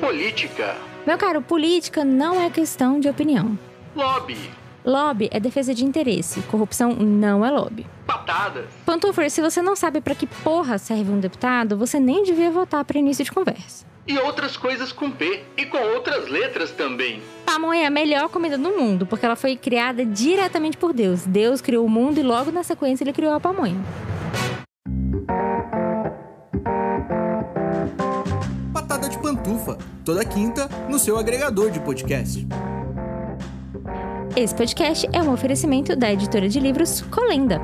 Política. Meu caro, política não é questão de opinião. Lobby. Lobby é defesa de interesse. Corrupção não é lobby. Patadas. Pantufer, se você não sabe pra que porra serve um deputado, você nem devia votar pra início de conversa. E outras coisas com P. E com outras letras também. Pamonha é a melhor comida do mundo, porque ela foi criada diretamente por Deus. Deus criou o mundo e logo na sequência ele criou a pamonha. Patada de Pantufa, toda quinta no seu agregador de podcast. Esse podcast é um oferecimento da editora de livros Colenda.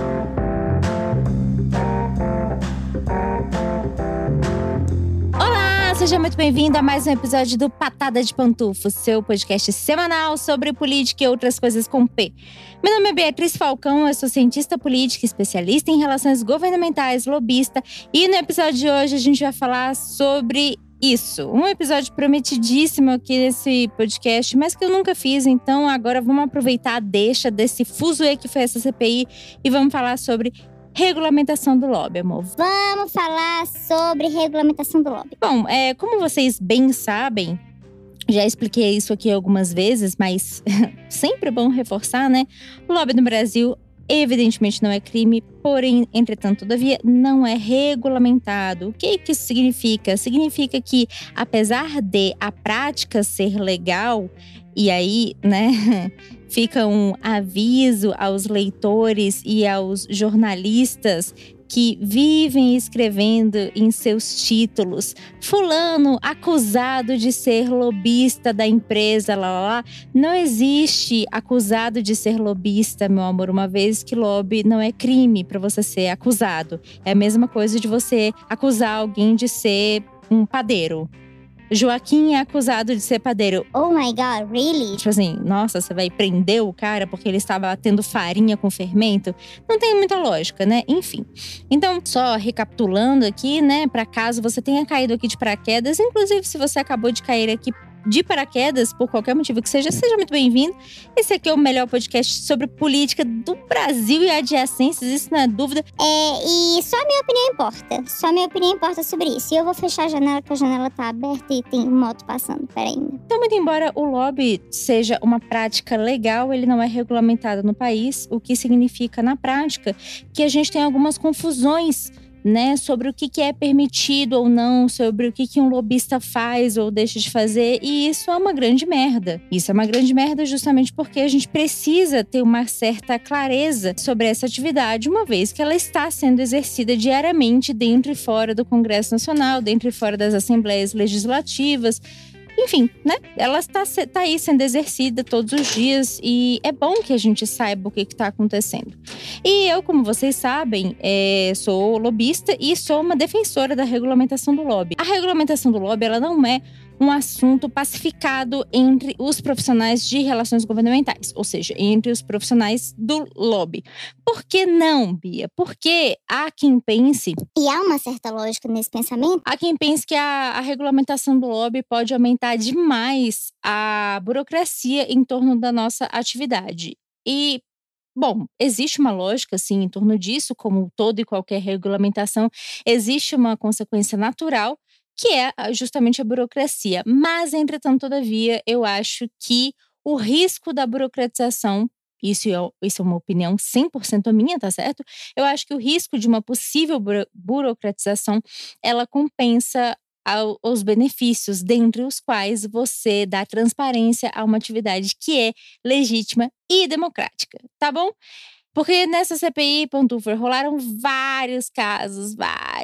Olá, seja muito bem-vindo a mais um episódio do Patada de Pantufa, seu podcast semanal sobre política e outras coisas com P. Meu nome é Beatriz Falcão, eu sou cientista política, especialista em relações governamentais, lobista, e no episódio de hoje a gente vai falar sobre isso. Um episódio prometidíssimo aqui nesse podcast, mas que eu nunca fiz, então agora vamos aproveitar a deixa desse fuzuê que foi essa CPI e vamos falar sobre regulamentação do lobby, amor. Vamos falar sobre regulamentação do lobby. Bom, como vocês bem sabem, já expliquei isso aqui algumas vezes, mas sempre é bom reforçar, né? O lobby no Brasil evidentemente não é crime, porém, entretanto, todavia, não é regulamentado. O que isso significa? Significa que, apesar de a prática ser legal, e aí, né, fica um aviso aos leitores e aos jornalistas que vivem escrevendo em seus títulos fulano acusado de ser lobista da empresa, lá. Não existe acusado de ser lobista, meu amor, uma vez que lobby não é crime para você ser acusado. É a mesma coisa de você acusar alguém de ser um padeiro. Joaquim é acusado de ser padeiro. Oh my God, really? Tipo assim, nossa, você vai prender o cara porque ele estava tendo farinha com fermento? Não tem muita lógica, né? Enfim. Então, só recapitulando aqui, né? Para caso você tenha caído aqui de paraquedas, inclusive se você acabou de cair aqui de paraquedas, por qualquer motivo que seja muito bem-vindo. Esse aqui é o melhor podcast sobre política do Brasil e adjacências, isso não é dúvida. E só a minha opinião importa. Só a minha opinião importa sobre isso. E eu vou fechar a janela, porque a janela tá aberta e tem moto passando. Pera ainda. Então, muito embora o lobby seja uma prática legal, ele não é regulamentado no país, o que significa, na prática, que a gente tem algumas confusões, né, sobre o que é permitido ou não, sobre o que um lobista faz ou deixa de fazer, e isso é uma grande merda. Isso é uma grande merda justamente porque a gente precisa ter uma certa clareza sobre essa atividade, uma vez que ela está sendo exercida diariamente dentro e fora do Congresso Nacional, dentro e fora das assembleias legislativas. Enfim, né? Ela está aí sendo exercida todos os dias e é bom que a gente saiba o que está acontecendo. E eu, como vocês sabem, sou lobista e sou uma defensora da regulamentação do lobby. A regulamentação do lobby, ela não é um assunto pacificado entre os profissionais de relações governamentais, ou seja, entre os profissionais do lobby. Por que não, Bia? Porque há quem pense… E há uma certa lógica nesse pensamento? Há quem pense que a regulamentação do lobby pode aumentar demais a burocracia em torno da nossa atividade. E, bom, existe uma lógica, sim, em torno disso, como toda e qualquer regulamentação, existe uma consequência natural, que é justamente a burocracia. Mas, entretanto, todavia, eu acho que o risco da burocratização, isso é uma opinião 100% minha, tá certo? Eu acho que o risco de uma possível burocratização, ela compensa os benefícios, dentre os quais você dá transparência a uma atividade que é legítima e democrática, tá bom? Porque nessa CPI, Pantufer, rolaram vários casos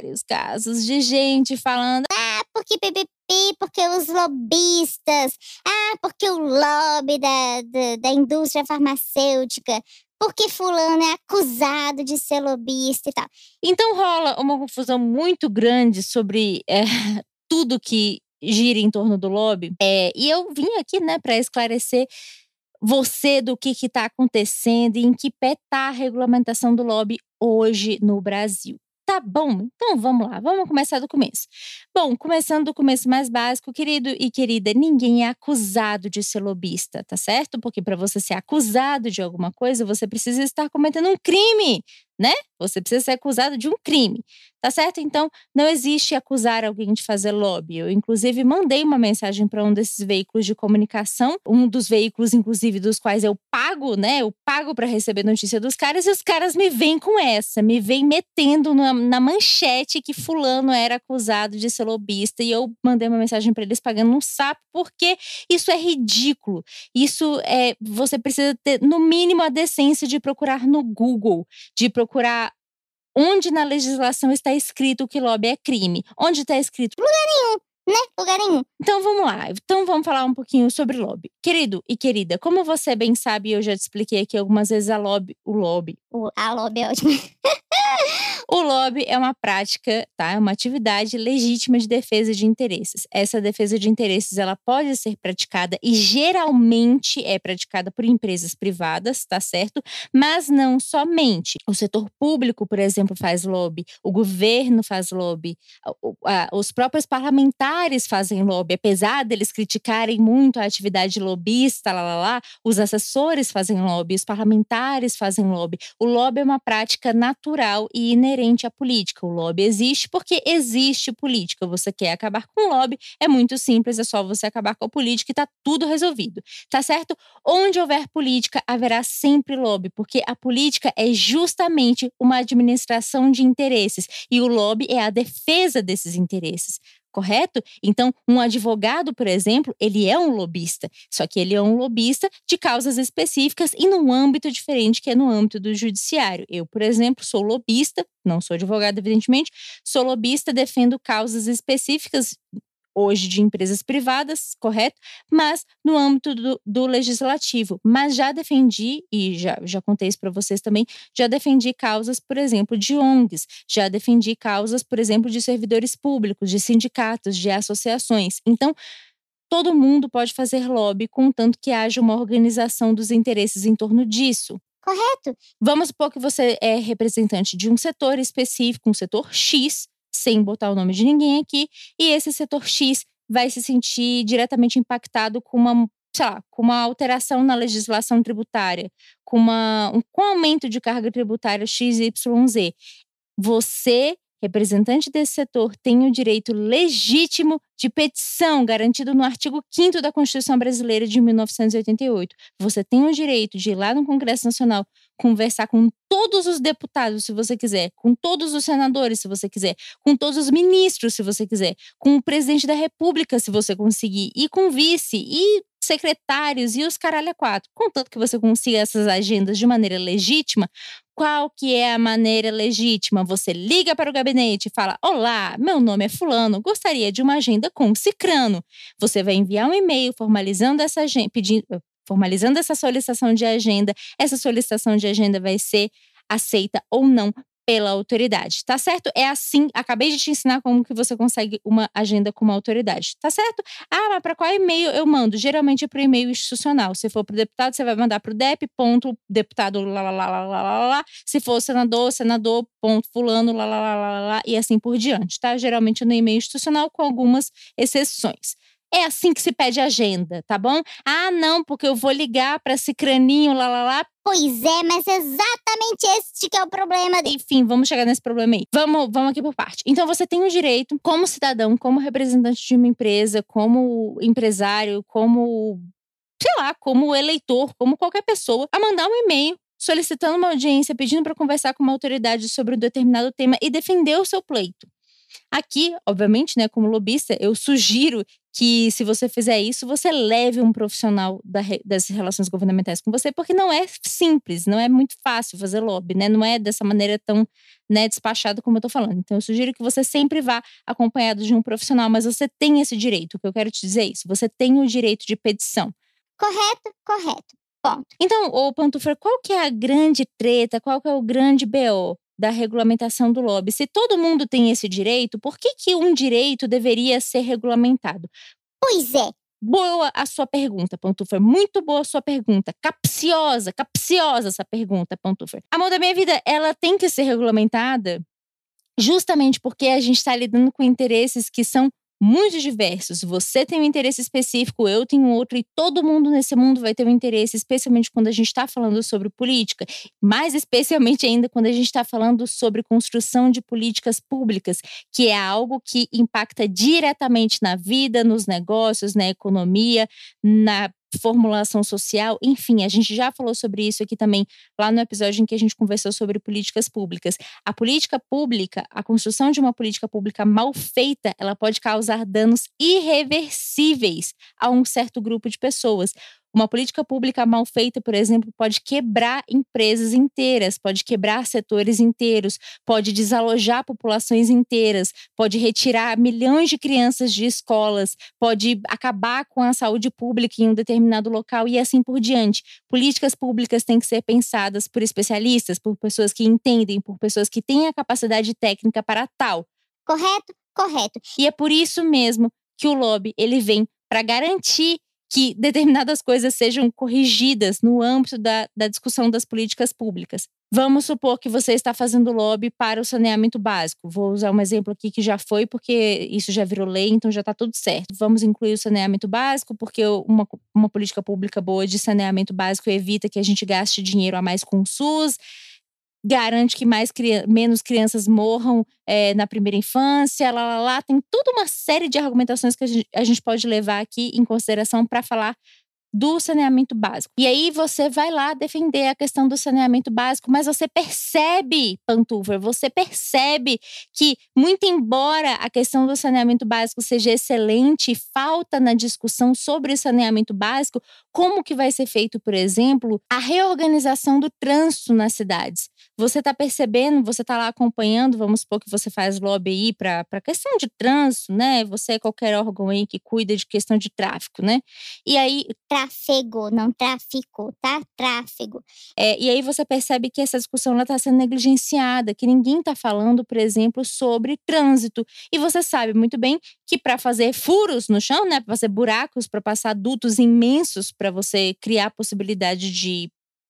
de gente falando Porque PPP, porque os lobistas, porque o lobby da indústria farmacêutica, porque fulano é acusado de ser lobista e tal. Então rola uma confusão muito grande sobre tudo que gira em torno do lobby. E eu vim aqui, né, para esclarecer você do que está acontecendo e em que pé está a regulamentação do lobby hoje no Brasil. Tá bom, então vamos lá, vamos começar do começo. Bom, começando do começo mais básico, querido e querida, ninguém é acusado de ser lobista, tá certo? Porque para você ser acusado de alguma coisa, você precisa estar cometendo um crime, né? Você precisa ser acusado de um crime. Tá certo? Então, não existe acusar alguém de fazer lobby. Eu, inclusive, mandei uma mensagem para um desses veículos de comunicação, um dos veículos, inclusive, dos quais eu pago, né? Eu pago para receber notícia dos caras, e os caras me vêm com essa, me vêm metendo na manchete que fulano era acusado de ser lobista, e eu mandei uma mensagem para eles pagando um sapo, porque isso é ridículo. Isso você precisa ter, no mínimo, a decência de procurar no Google, de procurar onde na legislação está escrito que lobby é crime. Onde está escrito? Lugar nenhum, né? Lugar nenhum. Então vamos lá. Então vamos falar um pouquinho sobre lobby. Querido e querida, como você bem sabe, eu já te expliquei aqui algumas vezes a lobby. A lobby é ótima. O lobby é uma prática, tá? É uma atividade legítima de defesa de interesses. Essa defesa de interesses, ela pode ser praticada e geralmente é praticada por empresas privadas, tá certo? Mas não somente. O setor público, por exemplo, faz lobby. O governo faz lobby. Os próprios parlamentares fazem lobby. Apesar deles criticarem muito a atividade lobista, os assessores fazem lobby, os parlamentares fazem lobby. O lobby é uma prática natural e inerente à política. O lobby existe porque existe política. Você quer acabar com o lobby, é muito simples, é só você acabar com a política e tá tudo resolvido. Tá certo? Onde houver política, haverá sempre lobby, porque a política é justamente uma administração de interesses e o lobby é a defesa desses interesses. Correto? Então, um advogado, por exemplo, ele é um lobista, só que ele é um lobista de causas específicas e num âmbito diferente, que é no âmbito do judiciário. Eu, por exemplo, sou lobista, não sou advogada, evidentemente, sou lobista, defendo causas específicas hoje de empresas privadas, correto? Mas no âmbito do legislativo. Mas já defendi, e já contei isso para vocês também, já defendi causas, por exemplo, de ONGs, já defendi causas, por exemplo, de servidores públicos, de sindicatos, de associações. Então, todo mundo pode fazer lobby, contanto que haja uma organização dos interesses em torno disso. Correto. Vamos supor que você é representante de um setor específico, um setor X, sem botar o nome de ninguém aqui, e esse setor X vai se sentir diretamente impactado com uma alteração na legislação tributária, com aumento de carga tributária XYZ. Você, representante desse setor, tem o direito legítimo de petição, garantido no artigo 5º da Constituição Brasileira de 1988. Você tem o direito de ir lá no Congresso Nacional, conversar com todos os deputados, se você quiser, com todos os senadores, se você quiser, com todos os ministros, se você quiser, com o presidente da República, se você conseguir, e com o vice, e secretários, e os caralho a quatro. Contanto que você consiga essas agendas de maneira legítima. Qual que é a maneira legítima? Você liga para o gabinete e fala: olá, meu nome é fulano, gostaria de uma agenda com cicrano. Você vai enviar um e-mail formalizando essa solicitação de agenda. Essa solicitação de agenda vai ser aceita ou não pela autoridade, tá certo? É assim, acabei de te ensinar como que você consegue uma agenda com uma autoridade, tá certo? Ah, mas para qual e-mail eu mando? Geralmente é para o e-mail institucional. Se for para o deputado, você vai mandar para o dep.deputado lá. Se for senador, ponto fulano, lá, e assim por diante, tá? Geralmente no e-mail institucional, com algumas exceções. É assim que se pede agenda, tá bom? Ah, não, porque eu vou ligar para cicraninho, lá. Pois é, mas é exatamente esse que é o problema. Enfim, vamos chegar nesse problema aí. Vamos aqui por parte. Então, você tem o direito, como cidadão, como representante de uma empresa, como empresário, como eleitor, como qualquer pessoa, a mandar um e-mail solicitando uma audiência, pedindo para conversar com uma autoridade sobre um determinado tema e defender o seu pleito. Aqui, obviamente, né, como lobista, eu sugiro que, se você fizer isso, você leve um profissional das relações governamentais com você, porque não é simples, não é muito fácil fazer lobby, né? Não é dessa maneira tão, né, despachada como eu tô falando. Então, eu sugiro que você sempre vá acompanhado de um profissional, mas você tem esse direito. O que eu quero te dizer é isso: você tem o direito de petição. Correto. Ponto. Então, ô Pantufa, qual que é a grande treta, qual que é o grande BO da regulamentação do lobby? Se todo mundo tem esse direito, por que um direito deveria ser regulamentado? Pois é. Boa a sua pergunta, Pantufa. Muito boa a sua pergunta. Capciosa essa pergunta, Pantufa. Amor da minha vida, ela tem que ser regulamentada justamente porque a gente está lidando com interesses que são muito diversos. Você tem um interesse específico, eu tenho outro, e todo mundo nesse mundo vai ter um interesse, especialmente quando a gente está falando sobre política, mais especialmente ainda quando a gente está falando sobre construção de políticas públicas, que é algo que impacta diretamente na vida, nos negócios, na economia, na formulação social, enfim, a gente já falou sobre isso aqui também, lá no episódio em que a gente conversou sobre políticas públicas. A política pública, a construção de uma política pública mal feita, ela pode causar danos irreversíveis a um certo grupo de pessoas. Uma política pública mal feita, por exemplo, pode quebrar empresas inteiras, pode quebrar setores inteiros, pode desalojar populações inteiras, pode retirar milhões de crianças de escolas, pode acabar com a saúde pública em um determinado local e assim por diante. Políticas públicas têm que ser pensadas por especialistas, por pessoas que entendem, por pessoas que têm a capacidade técnica para tal. Correto? Correto. E é por isso mesmo que o lobby ele vem para garantir que determinadas coisas sejam corrigidas no âmbito da discussão das políticas públicas. Vamos supor que você está fazendo lobby para o saneamento básico. Vou usar um exemplo aqui que já foi, porque isso já virou lei, então já está tudo certo. Vamos incluir o saneamento básico, porque uma política pública boa de saneamento básico evita que a gente gaste dinheiro a mais com o SUS, garante que menos crianças morram na primeira infância, tem toda uma série de argumentações que a gente pode levar aqui em consideração para falar do saneamento básico. E aí você vai lá defender a questão do saneamento básico, mas você percebe, Pantoufler, você percebe que, muito embora a questão do saneamento básico seja excelente, falta na discussão sobre o saneamento básico, como que vai ser feito, por exemplo, a reorganização do trânsito nas cidades. Você está percebendo, você está lá acompanhando, vamos supor que você faz lobby aí para questão de trânsito, né? Você é qualquer órgão aí que cuida de questão de tráfico, né? E aí… Tráfego, não tráfico, tá? Tráfego. E aí você percebe que essa discussão está sendo negligenciada, que ninguém está falando, por exemplo, sobre trânsito. E você sabe muito bem que para fazer furos no chão, né? Para fazer buracos, para passar dutos imensos, para você criar a possibilidade de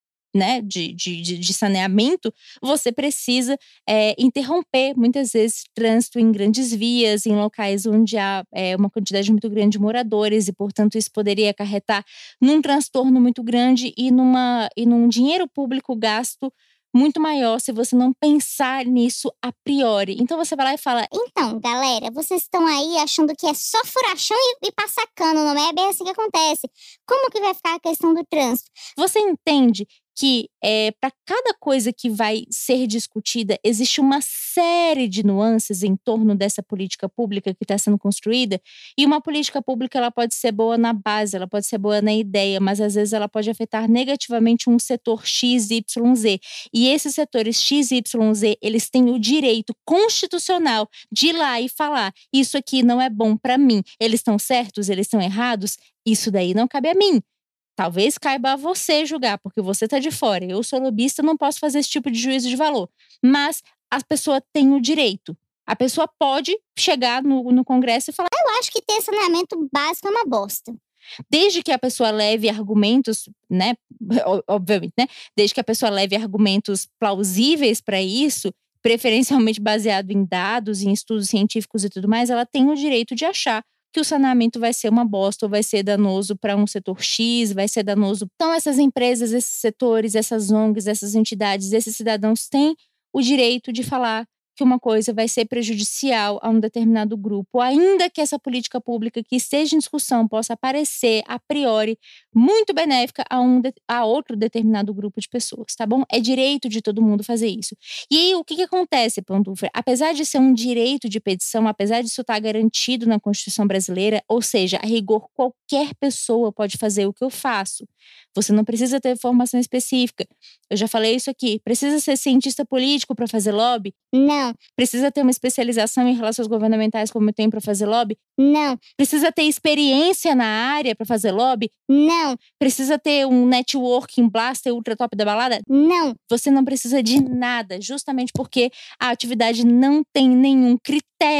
saneamento, você precisa interromper, muitas vezes, trânsito em grandes vias, em locais onde há uma quantidade muito grande de moradores e, portanto, isso poderia acarretar num transtorno muito grande e num dinheiro público gasto muito maior se você não pensar nisso a priori. Então você vai lá e fala… Então, galera, vocês estão aí achando que é só furar chão e passar cano, não é bem assim que acontece. Como que vai ficar a questão do trânsito? Você entende que para cada coisa que vai ser discutida, existe uma série de nuances em torno dessa política pública que está sendo construída, e uma política pública ela pode ser boa na base, ela pode ser boa na ideia, mas às vezes ela pode afetar negativamente um setor X, Y, Z. E esses setores X, Y, Z, eles têm o direito constitucional de ir lá e falar: isso aqui não é bom para mim. Eles estão certos? Eles estão errados? Isso daí não cabe a mim. Talvez caiba a você julgar, porque você está de fora. Eu sou lobista, não posso fazer esse tipo de juízo de valor. Mas a pessoa tem o direito. A pessoa pode chegar no Congresso e falar: eu acho que ter saneamento básico é uma bosta. Desde que a pessoa leve argumentos, né? Obviamente, né? Desde que a pessoa leve argumentos plausíveis para isso, preferencialmente baseado em dados, em estudos científicos e tudo mais, ela tem o direito de achar que o saneamento vai ser uma bosta ou vai ser danoso para um setor X, vai ser danoso. Então, essas empresas, esses setores, essas ONGs, essas entidades, esses cidadãos têm o direito de falar que uma coisa vai ser prejudicial a um determinado grupo, ainda que essa política pública que esteja em discussão possa parecer, a priori, muito benéfica a outro determinado grupo de pessoas, tá bom? É direito de todo mundo fazer isso. E aí, o que acontece, Pantoufler? Apesar de ser um direito de petição, apesar disso estar garantido na Constituição brasileira, ou seja, a rigor, qualquer pessoa pode fazer o que eu faço. Você não precisa ter formação específica. Eu já falei isso aqui. Precisa ser cientista político para fazer lobby? Não. Precisa ter uma especialização em relações governamentais como eu tenho para fazer lobby? Não. Precisa ter experiência na área para fazer lobby? Não. Precisa ter um networking blaster ultra top da balada? Não. Você não precisa de nada, justamente porque a atividade não tem nenhum critério.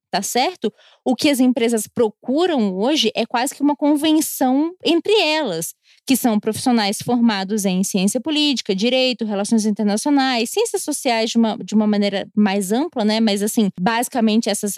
tá certo? O que as empresas procuram hoje é quase que uma convenção entre elas, que são profissionais formados em ciência política, direito, relações internacionais, ciências sociais de uma maneira mais ampla, né? Mas, assim, basicamente essas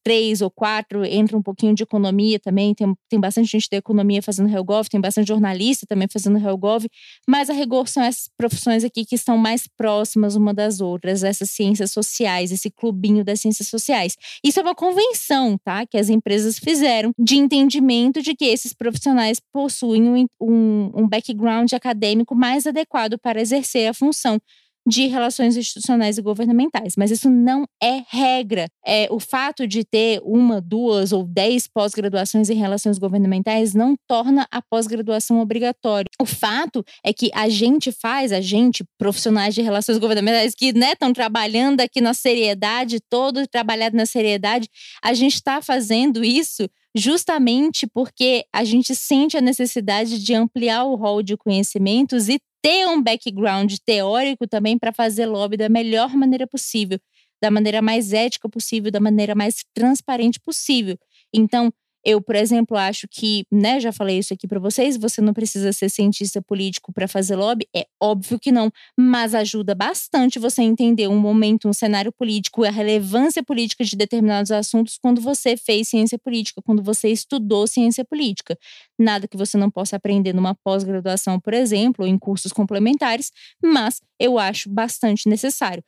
3 ou 4, entra um pouquinho de economia também, tem bastante gente da economia fazendo HelpGov, tem bastante jornalista também fazendo HelpGov, mas a rigor são essas profissões aqui que estão mais próximas uma das outras, essas ciências sociais, esse clubinho das ciências sociais. Isso é uma convenção, tá? Que as empresas fizeram de entendimento de que esses profissionais possuem um background acadêmico mais adequado para exercer a função de relações institucionais e governamentais. Mas isso não é regra. O fato de ter 1, 2 ou 10 pós-graduações em relações governamentais não torna a pós-graduação obrigatória. O fato é que a gente, profissionais de relações governamentais que estão trabalhando aqui na seriedade, trabalhado na seriedade, a gente está fazendo isso justamente porque a gente sente a necessidade de ampliar o rol de conhecimentos e ter um background teórico também para fazer lobby da melhor maneira possível, da maneira mais ética possível, da maneira mais transparente possível. Então, eu, por exemplo, acho que, já falei isso aqui para vocês, você não precisa ser cientista político para fazer lobby, é óbvio que não, mas ajuda bastante você entender um momento, um cenário político, a relevância política de determinados assuntos quando você fez ciência política, quando você estudou ciência política. Nada que você não possa aprender numa pós-graduação, por exemplo, ou em cursos complementares, mas eu acho bastante necessário.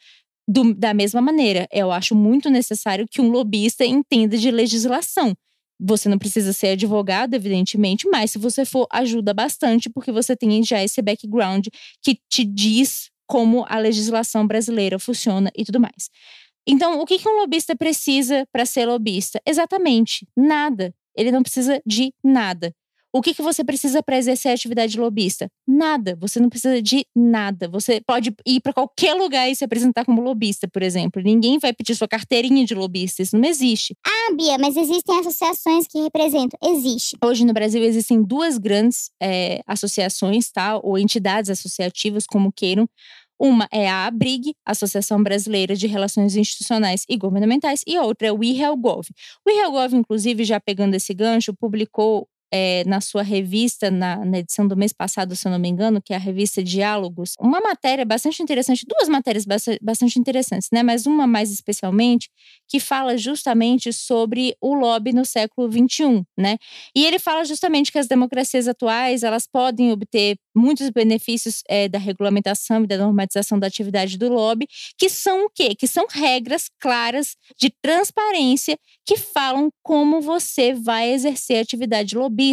Da mesma maneira, eu acho muito necessário que um lobista entenda de legislação. Você não precisa ser advogado, evidentemente, mas se você for, ajuda bastante, porque você tem já esse background que te diz como a legislação brasileira funciona e tudo mais. Então, o que um lobista precisa para ser lobista? Exatamente, nada. Ele não precisa de nada. O que você precisa para exercer a atividade lobista? Nada. Você não precisa de nada. Você pode ir para qualquer lugar e se apresentar como lobista, por exemplo. Ninguém vai pedir sua carteirinha de lobista. Isso não existe. Ah, Bia, mas existem associações que representam. Existe. Hoje no Brasil existem 2 grandes associações, tá? Ou entidades associativas, como queiram. Uma é a ABRIG, Associação Brasileira de Relações Institucionais e Governamentais, e a outra é o WeHelpGov. O WeHelpGov, inclusive, já pegando esse gancho, publicou na sua revista, na edição do mês passado, se eu não me engano, que é a revista Diálogos, uma matéria bastante interessante, 2 matérias bastante interessantes, né? Mas uma mais especialmente, que fala justamente sobre o lobby no século XXI, né? E ele fala justamente que as democracias atuais, elas podem obter muitos benefícios da regulamentação e da normatização da atividade do lobby, que são o quê? Que são regras claras de transparência que falam como você vai exercer a atividade lobista.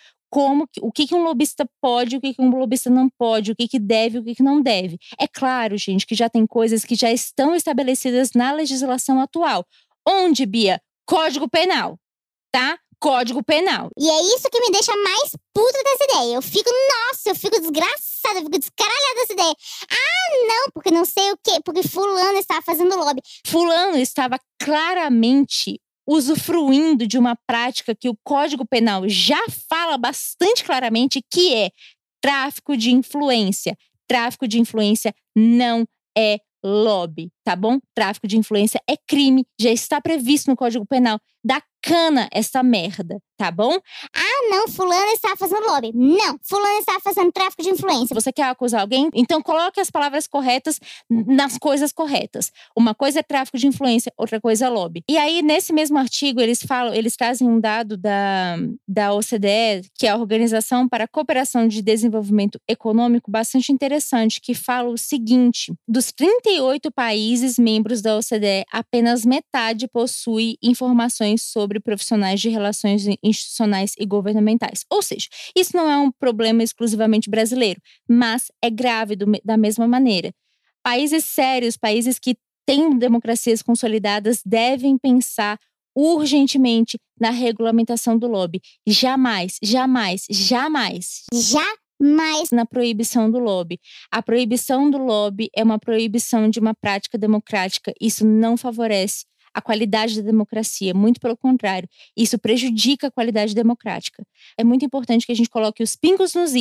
O que um lobista pode, o que um lobista não pode, o que deve, o que não deve. É claro, gente, que já tem coisas que já estão estabelecidas na legislação atual. Onde, Bia? Código Penal, tá? Código Penal. E é isso que me deixa mais puta dessa ideia. Eu fico desgraçada, eu fico descaralhada dessa ideia. Ah, não, porque não sei o quê, porque fulano estava fazendo lobby. Fulano estava claramente usufruindo de uma prática que o Código Penal já fala bastante claramente, que é tráfico de influência. Tráfico de influência não é lobby, tá bom? Tráfico de influência é crime, já está previsto no Código Penal. Dá cana essa merda, tá bom? Ah, não, fulano está fazendo lobby. Não, fulano está fazendo tráfico de influência. Você quer acusar alguém? Então coloque as palavras corretas nas coisas corretas. Uma coisa é tráfico de influência, outra coisa é lobby. E aí, nesse mesmo artigo, eles trazem um dado da OCDE, que é a Organização para a Cooperação de Desenvolvimento Econômico, bastante interessante, que fala o seguinte: dos 38 países membros da OCDE, apenas metade possui informações sobre profissionais de relações institucionais e governamentais. Ou seja, isso não é um problema exclusivamente brasileiro, mas é grave da mesma maneira. Países sérios, países que têm democracias consolidadas, devem pensar urgentemente na regulamentação do lobby. Jamais na proibição do lobby. A proibição do lobby é uma proibição de uma prática democrática. Isso não favorece a qualidade da democracia, muito pelo contrário, isso prejudica a qualidade democrática. É muito importante que a gente coloque os pingos nos is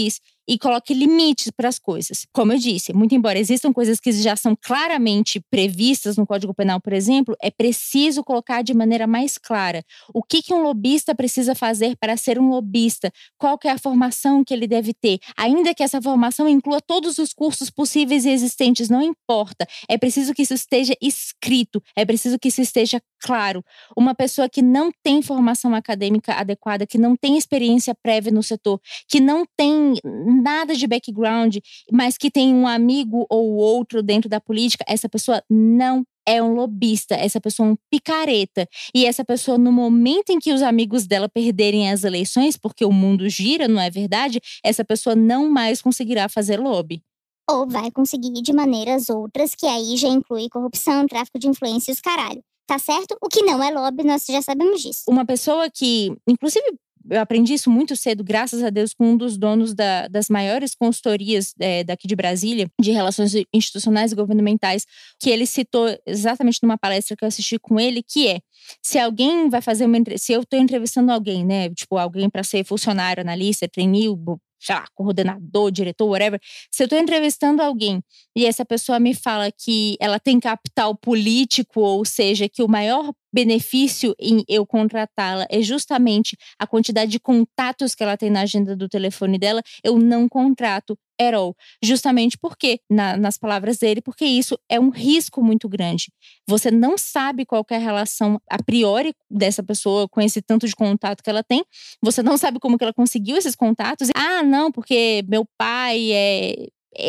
e coloque limites para as coisas. Como eu disse, muito embora existam coisas que já são claramente previstas no Código Penal, por exemplo, é preciso colocar de maneira mais clara o que um lobista precisa fazer para ser um lobista, qual que é a formação que ele deve ter, ainda que essa formação inclua todos os cursos possíveis e existentes, não importa, é preciso que isso esteja escrito, é preciso que isso esteja claro. Uma pessoa que não tem formação acadêmica adequada, que não tem experiência prévia no setor, que não tem nada de background, mas que tem um amigo ou outro dentro da política, essa pessoa não é um lobista, essa pessoa é um picareta. E essa pessoa, no momento em que os amigos dela perderem as eleições, porque o mundo gira, não é verdade? Essa pessoa não mais conseguirá fazer lobby. Ou vai conseguir de maneiras outras, que aí já inclui corrupção, tráfico de influência e os caralho. Tá certo? O que não é lobby, nós já sabemos disso. Uma pessoa que, inclusive, eu aprendi isso muito cedo, graças a Deus, com um dos donos das maiores consultorias daqui de Brasília, de relações institucionais e governamentais, que ele citou exatamente numa palestra que eu assisti com ele, que é: se alguém vai fazer se eu estou entrevistando alguém, né, tipo, alguém para ser funcionário, analista, trainee, sei lá, coordenador, diretor, whatever, se eu estou entrevistando alguém e essa pessoa me fala que ela tem capital político, ou seja, que o maior benefício em eu contratá-la é justamente a quantidade de contatos que ela tem na agenda do telefone dela, eu não contrato at all. Justamente porque, nas palavras dele, porque isso é um risco muito grande. Você não sabe qual que é a relação a priori dessa pessoa com esse tanto de contato que ela tem. Você não sabe como que ela conseguiu esses contatos. Ah, não, porque meu pai é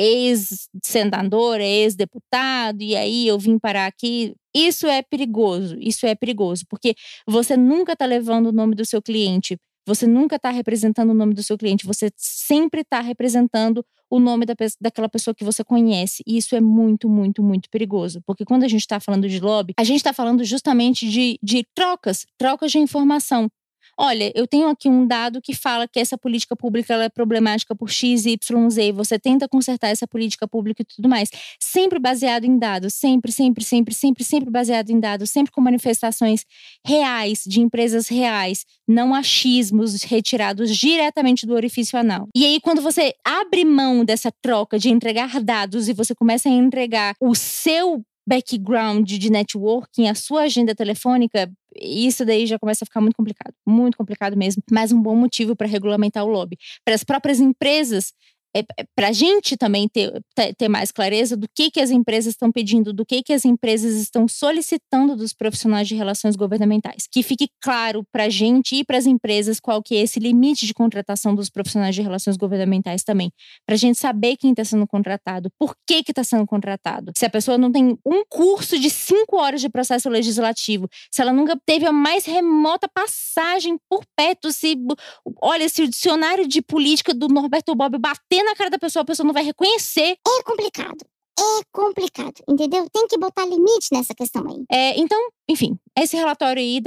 ex-senador, é ex-deputado, e aí eu vim parar aqui. Isso é perigoso, porque você nunca está levando o nome do seu cliente, você nunca está representando o nome do seu cliente, você sempre está representando o nome daquela pessoa que você conhece. E isso é muito, muito, muito perigoso, porque quando a gente está falando de lobby, a gente está falando justamente de trocas de informação. Olha, eu tenho aqui um dado que fala que essa política pública ela é problemática por X, Y, Z. Você tenta consertar essa política pública e tudo mais. Sempre baseado em dados. Sempre baseado em dados. Sempre com manifestações reais, de empresas reais. Não achismos retirados diretamente do orifício anal. E aí, quando você abre mão dessa troca de entregar dados e você começa a entregar o seu background de networking, a sua agenda telefônica, isso daí já começa a ficar muito complicado mesmo. Mas um bom motivo para regulamentar o lobby. Para as próprias empresas, para a gente também ter mais clareza do que as empresas estão pedindo, do que as empresas estão solicitando dos profissionais de relações governamentais. Que fique claro para a gente e para as empresas qual que é esse limite de contratação dos profissionais de relações governamentais também. Para a gente saber quem está sendo contratado, por que está sendo contratado. Se a pessoa não tem um curso de 5 horas de processo legislativo, se ela nunca teve a mais remota passagem por perto, se o dicionário de política do Norberto Bobbio bater na cara da pessoa, a pessoa não vai reconhecer. É complicado, entendeu? Tem que botar limite nessa questão aí. Então, enfim, esse relatório aí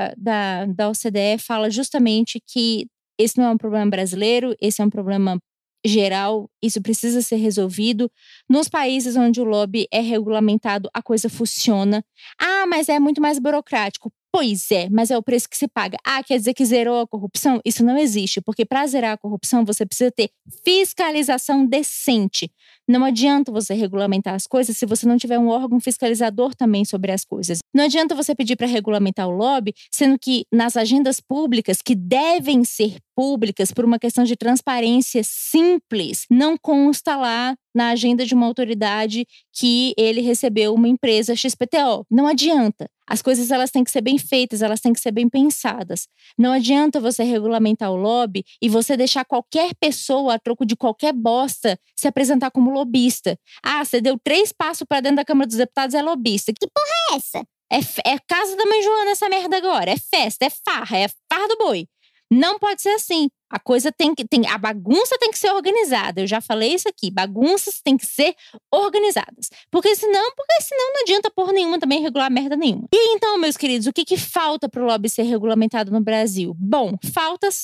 da OCDE fala justamente que esse não é um problema brasileiro, esse é um problema geral, isso precisa ser resolvido. Nos países onde o lobby é regulamentado, a coisa funciona. Ah, mas é muito mais burocrático. Pois é, mas é o preço que se paga. Ah, quer dizer que zerou a corrupção? Isso não existe, porque para zerar a corrupção você precisa ter fiscalização decente. Não adianta você regulamentar as coisas se você não tiver um órgão fiscalizador também sobre as coisas. Não adianta você pedir para regulamentar o lobby, sendo que nas agendas públicas, que devem ser públicas por uma questão de transparência simples, não consta lá na agenda de uma autoridade que ele recebeu uma empresa XPTO. Não adianta. As coisas elas têm que ser bem feitas, elas têm que ser bem pensadas. Não adianta você regulamentar o lobby e você deixar qualquer pessoa, a troco de qualquer bosta, se apresentar como lobista. Ah, você deu 3 passos para dentro da Câmara dos Deputados, é lobista. Que porra é essa? É casa da mãe Joana essa merda agora. É festa, é farra do boi. Não pode ser assim. A coisa a bagunça tem que ser organizada. Eu já falei isso aqui. Bagunças têm que ser organizadas. Porque senão não adianta porra nenhuma também regular merda nenhuma. E então, meus queridos, o que falta pro lobby ser regulamentado no Brasil? Bom, falta ser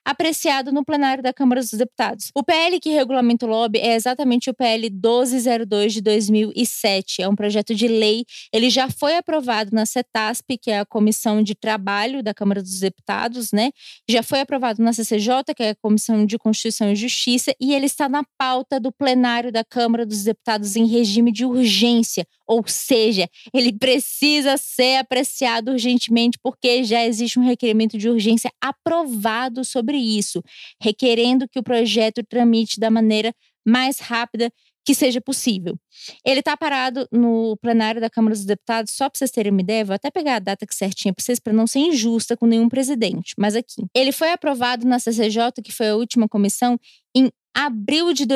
apreciado no plenário da Câmara dos Deputados. O PL que regulamenta o lobby é exatamente o PL 1202 de 2007. É um projeto de lei, ele já foi aprovado na CETASP, que é a Comissão de Trabalho da Câmara dos Deputados, né? Já foi aprovado na CCJ, que é a Comissão de Constituição e Justiça, e ele está na pauta do plenário da Câmara dos Deputados em regime de urgência, ou seja, ele precisa ser apreciado urgentemente porque já existe um requerimento de urgência aprovado sobre isso, requerendo que o projeto tramite da maneira mais rápida que seja possível. Ele está parado no plenário da Câmara dos Deputados, só para vocês terem uma ideia, vou até pegar a data certinha para vocês, para não ser injusta com nenhum presidente, mas aqui. Ele foi aprovado na CCJ, que foi a última comissão, em abril de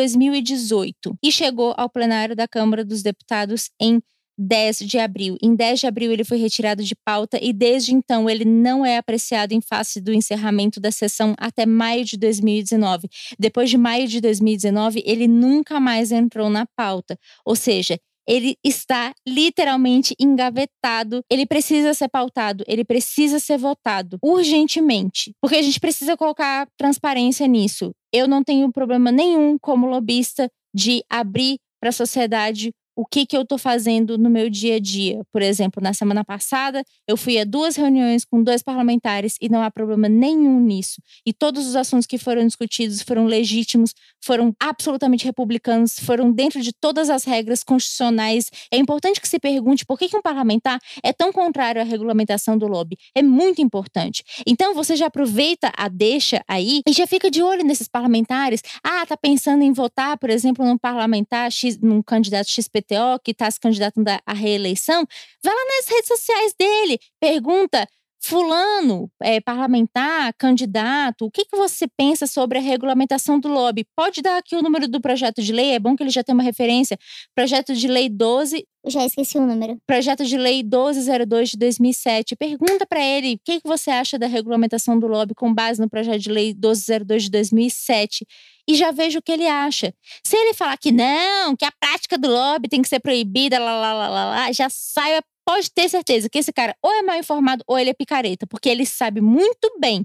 2018 e chegou ao plenário da Câmara dos Deputados em 10 de abril. Em 10 de abril ele foi retirado de pauta e desde então ele não é apreciado em face do encerramento da sessão até maio de 2019. Depois de maio de 2019, ele nunca mais entrou na pauta. Ou seja, ele está literalmente engavetado. Ele precisa ser pautado, ele precisa ser votado urgentemente, porque a gente precisa colocar transparência nisso. Eu não tenho problema nenhum como lobista de abrir para a sociedade o que eu estou fazendo no meu dia a dia. Por exemplo, na semana passada, eu fui a 2 reuniões com 2 parlamentares e não há problema nenhum nisso. E todos os assuntos que foram discutidos foram legítimos, foram absolutamente republicanos, foram dentro de todas as regras constitucionais. É importante que se pergunte por que um parlamentar é tão contrário à regulamentação do lobby. É muito importante. Então, você já aproveita a deixa aí e já fica de olho nesses parlamentares. Tá pensando em votar, por exemplo, num parlamentar X, num candidato XPTO que está se candidatando à reeleição, vai lá nas redes sociais dele, pergunta: fulano, parlamentar, candidato, o que você pensa sobre a regulamentação do lobby? Pode dar aqui o número do projeto de lei, é bom que ele já tenha uma referência. Projeto de lei 12... Já esqueci o número. Projeto de lei 1202 de 2007. Pergunta para ele o que você acha da regulamentação do lobby com base no projeto de lei 1202 de 2007 e já veja o que ele acha. Se ele falar que não, que a prática do lobby tem que ser proibida, já saiba. Pode ter certeza que esse cara ou é mal informado ou ele é picareta, porque ele sabe muito bem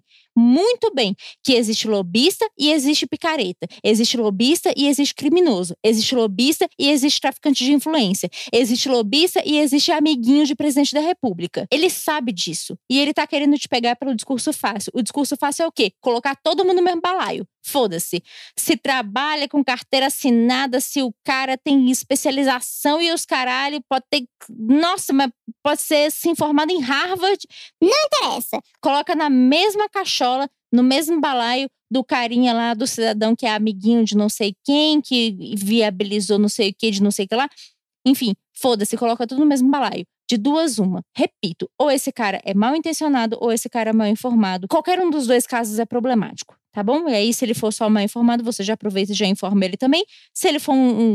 que existe lobista e existe picareta. Existe lobista e existe criminoso. Existe lobista e existe traficante de influência. Existe lobista e existe amiguinho de presidente da República. Ele sabe disso. E ele tá querendo te pegar pelo discurso fácil. O discurso fácil é o quê? Colocar todo mundo no mesmo balaio. Foda-se. Se trabalha com carteira assinada, se o cara tem especialização e os caralho, pode ter... Nossa, mas pode ser se informado em Harvard. Não interessa. Coloca na mesma cachola, no mesmo balaio do carinha lá, do cidadão que é amiguinho de não sei quem, que viabilizou não sei o que, de não sei o que lá. Enfim, foda-se, coloca tudo no mesmo balaio. De duas, uma. Repito, ou esse cara é mal intencionado ou esse cara é mal informado. Qualquer um dos dois casos é problemático, tá bom? E aí, se ele for só mal informado, você já aproveita e já informa ele também. Se ele for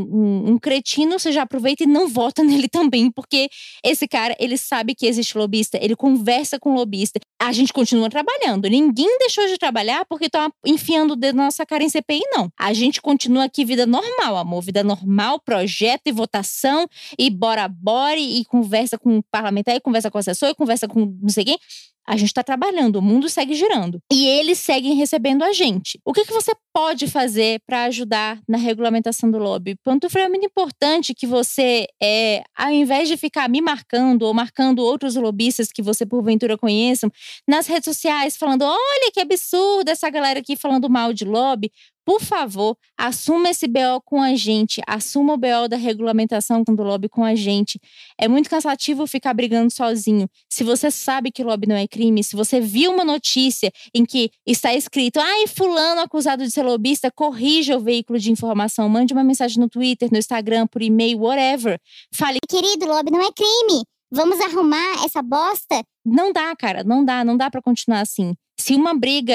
um cretino, você já aproveita e não vota nele também, porque esse cara, ele sabe que existe lobista, ele conversa com lobista. A gente continua trabalhando. Ninguém deixou de trabalhar porque tá enfiando o dedo na nossa cara em CPI, não. A gente continua aqui vida normal, amor. Vida normal, projeto e votação e bora, e conversa com o parlamentar, e conversa com o assessor, e conversa com não sei quem. A gente está trabalhando, o mundo segue girando. E eles seguem recebendo a gente. O que você pode fazer para ajudar na regulamentação do lobby? Pantufra, é muito importante que você, ao invés de ficar me marcando ou marcando outros lobistas que você porventura conheçam, nas redes sociais falando, olha que absurdo essa galera aqui falando mal de lobby, por favor, assuma esse BO com a gente, assuma o BO da regulamentação do lobby com a gente. É muito cansativo ficar brigando sozinho. Se você sabe que lobby não é crime, se você viu uma notícia em que está escrito, fulano acusado de ser lobista, corrija o veículo de informação, mande uma mensagem no Twitter, no Instagram, por e-mail, whatever. Fale, querido, lobby não é crime. Vamos arrumar essa bosta? Não dá, cara, não dá pra continuar assim. Se uma briga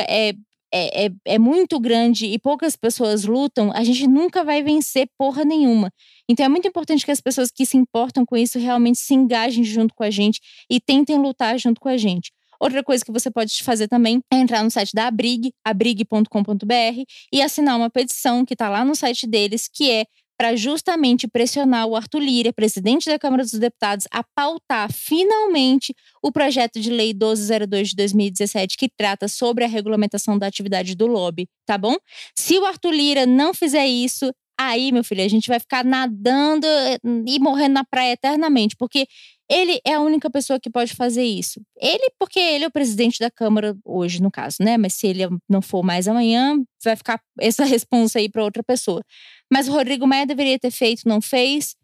é muito grande e poucas pessoas lutam, a gente nunca vai vencer porra nenhuma. Então é muito importante que as pessoas que se importam com isso realmente se engajem junto com a gente e tentem lutar junto com a gente. Outra coisa que você pode fazer também é entrar no site da Abrig, abrig.com.br, e assinar uma petição que está lá no site deles, que é para justamente pressionar o Arthur Lira, presidente da Câmara dos Deputados, a pautar finalmente o projeto de lei 1202 de 2017, que trata sobre a regulamentação da atividade do lobby, tá bom? Se o Arthur Lira não fizer isso, aí, meu filho, a gente vai ficar nadando e morrendo na praia eternamente, porque ele é a única pessoa que pode fazer isso. Porque ele é o presidente da Câmara hoje, no caso, né? Mas se ele não for mais amanhã, vai ficar essa responsa aí para outra pessoa. Mas o Rodrigo Maia deveria ter feito, não fez.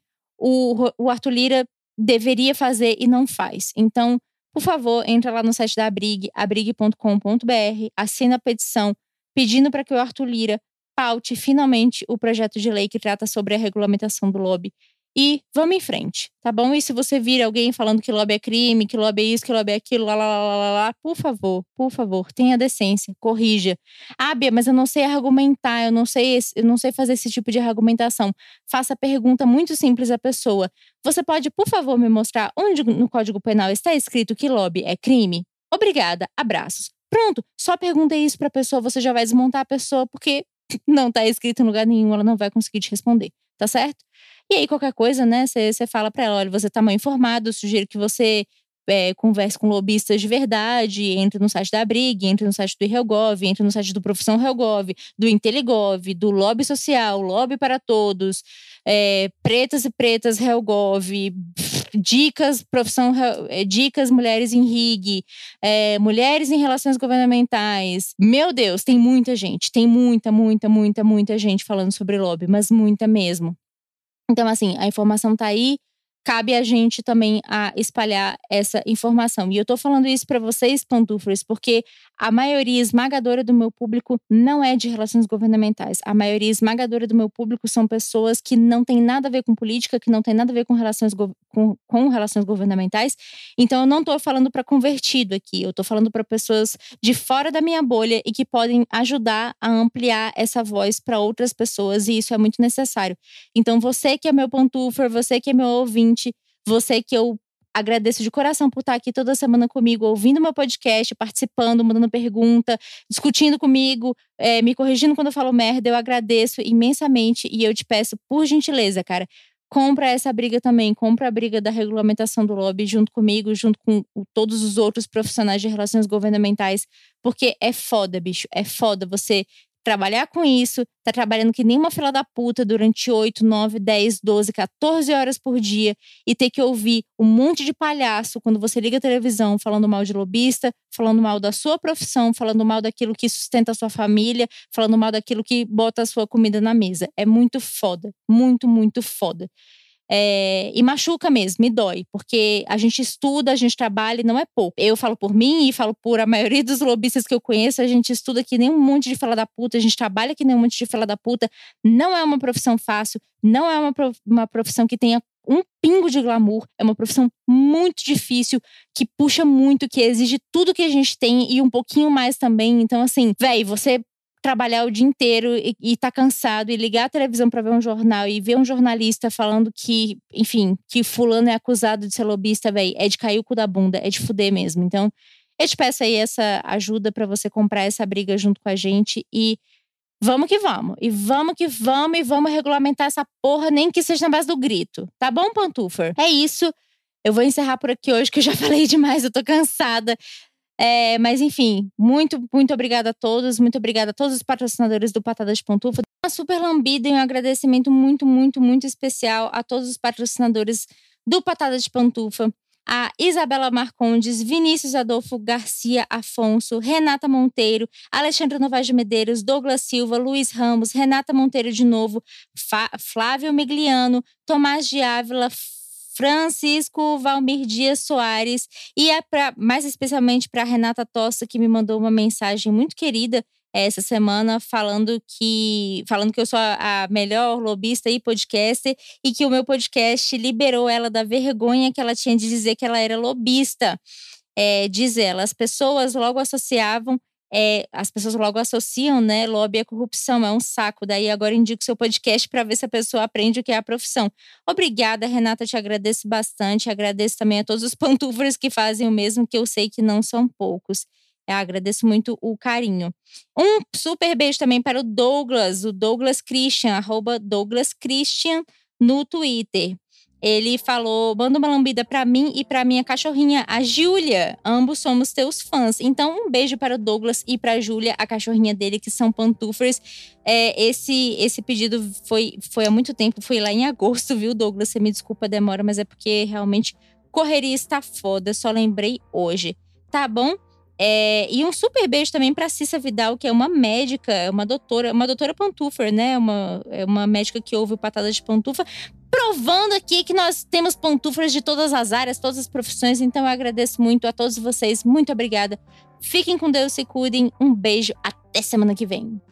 O Arthur Lira deveria fazer e não faz. Então, por favor, entra lá no site da Abrig, abrig.com.br, assina a petição pedindo para que o Arthur Lira paute finalmente o projeto de lei que trata sobre a regulamentação do lobby. E vamos em frente, tá bom? E se você vir alguém falando que lobby é crime, que lobby é isso, que lobby é aquilo, por favor, tenha decência, corrija. Ah, Bia, mas eu não sei argumentar, eu não sei fazer esse tipo de argumentação. Faça a pergunta muito simples à pessoa. Você pode, por favor, me mostrar onde no Código Penal está escrito que lobby é crime? Obrigada, abraços. Pronto, só pergunta isso pra pessoa, você já vai desmontar a pessoa, porque não está escrito em lugar nenhum, ela não vai conseguir te responder, tá certo? E aí, qualquer coisa, né, você fala pra ela, olha, você tá mal informado, eu sugiro que você converse com lobistas de verdade, entre no site da Abrig, entre no site do IRELGOV, entre no site do Profissão RELGOV, do IntelliGov, do Lobby Social, Lobby para Todos, Pretas e Pretas RELGOV, Dicas, Dicas Mulheres em RIG, Mulheres em Relações Governamentais. Meu Deus, tem muita gente, tem muita gente falando sobre lobby, mas muita mesmo. Então, assim, a informação tá aí, cabe a gente também a espalhar essa informação. E eu tô falando isso para vocês, pantuflas, porque a maioria esmagadora do meu público não é de relações governamentais. A maioria esmagadora do meu público são pessoas que não tem nada a ver com política, que não tem nada a ver com relações governamentais. Então, eu não tô falando para convertido aqui. Eu tô falando para pessoas de fora da minha bolha e que podem ajudar a ampliar essa voz para outras pessoas. E isso é muito necessário. Então, você que é meu pantufler, você que é meu ouvinte, você que eu agradeço de coração por estar aqui toda semana comigo, ouvindo meu podcast, participando, mandando pergunta, discutindo comigo, me corrigindo quando eu falo merda. Eu agradeço imensamente e eu te peço, por gentileza, cara, compra essa briga também, compra a briga da regulamentação do lobby junto comigo, junto com todos os outros profissionais de relações governamentais, porque é foda, bicho, é foda você trabalhar com isso, tá trabalhando que nem uma fila da puta durante 8, 9, 10, 12, 14 horas por dia e ter que ouvir um monte de palhaço quando você liga a televisão falando mal de lobista, falando mal da sua profissão, falando mal daquilo que sustenta a sua família, falando mal daquilo que bota a sua comida na mesa. É muito foda, muito foda. E machuca mesmo, me dói, porque a gente estuda, a gente trabalha e não é pouco. Eu falo por mim e falo por a maioria dos lobistas que eu conheço, a gente estuda que nem um monte de fila da puta, a gente trabalha que nem um monte de fila da puta. Não é uma profissão fácil, não é uma profissão que tenha um pingo de glamour, é uma profissão muito difícil, que puxa muito, que exige tudo que a gente tem e um pouquinho mais também. Então, assim, véi, você trabalhar o dia inteiro e tá cansado e ligar a televisão pra ver um jornal e ver um jornalista falando que, enfim, que fulano é acusado de ser lobista, véi, é de cair o cu da bunda, é de fuder mesmo. Então, eu te peço aí essa ajuda pra você comprar essa briga junto com a gente e vamos que vamos. E vamos que vamos e vamos regulamentar essa porra, nem que seja na base do grito. Tá bom, Pantufer? É isso. Eu vou encerrar por aqui hoje, que eu já falei demais, eu tô cansada. Mas enfim, muito obrigada a todos. Muito obrigada a todos os patrocinadores do Patada de Pantufa. Uma super lambida e um agradecimento muito especial a todos os patrocinadores do Patada de Pantufa. A Isabela Marcondes, Vinícius Adolfo Garcia Afonso, Renata Monteiro, Alexandre Novaes de Medeiros, Douglas Silva, Luiz Ramos, Renata Monteiro de novo, Flávio Migliano, Tomás de Ávila, Francisco Valmir Dias Soares e mais especialmente para Renata Tossa, que me mandou uma mensagem muito querida essa semana falando que eu sou a melhor lobista e podcaster e que o meu podcast liberou ela da vergonha que ela tinha de dizer que ela era lobista. Diz ela, as pessoas logo associam, né, lobby à corrupção, é um saco. Daí agora indico seu podcast para ver se a pessoa aprende o que é a profissão. Obrigada, Renata, te agradeço bastante. Agradeço também a todos os pantufers que fazem o mesmo, que eu sei que não são poucos. Eu agradeço muito o carinho. Um super beijo também para o Douglas Christian, @DouglasChristian no Twitter. Ele falou: manda uma lambida pra mim e pra minha cachorrinha, a Júlia. Ambos somos teus fãs. Então, um beijo para o Douglas e pra Júlia, a cachorrinha dele, que são pantufers. Esse pedido foi há muito tempo, foi lá em agosto, viu, Douglas? Você me desculpa a demora, mas é porque realmente correria está foda. Só lembrei hoje. Tá bom? E um super beijo também pra Cissa Vidal, que é uma médica, uma doutora pantufer, né? Uma médica que ouve o Patada de Pantufa, provando aqui que nós temos pantufers de todas as áreas, todas as profissões. Então eu agradeço muito a todos vocês, muito obrigada. Fiquem com Deus, se cuidem, um beijo, até semana que vem.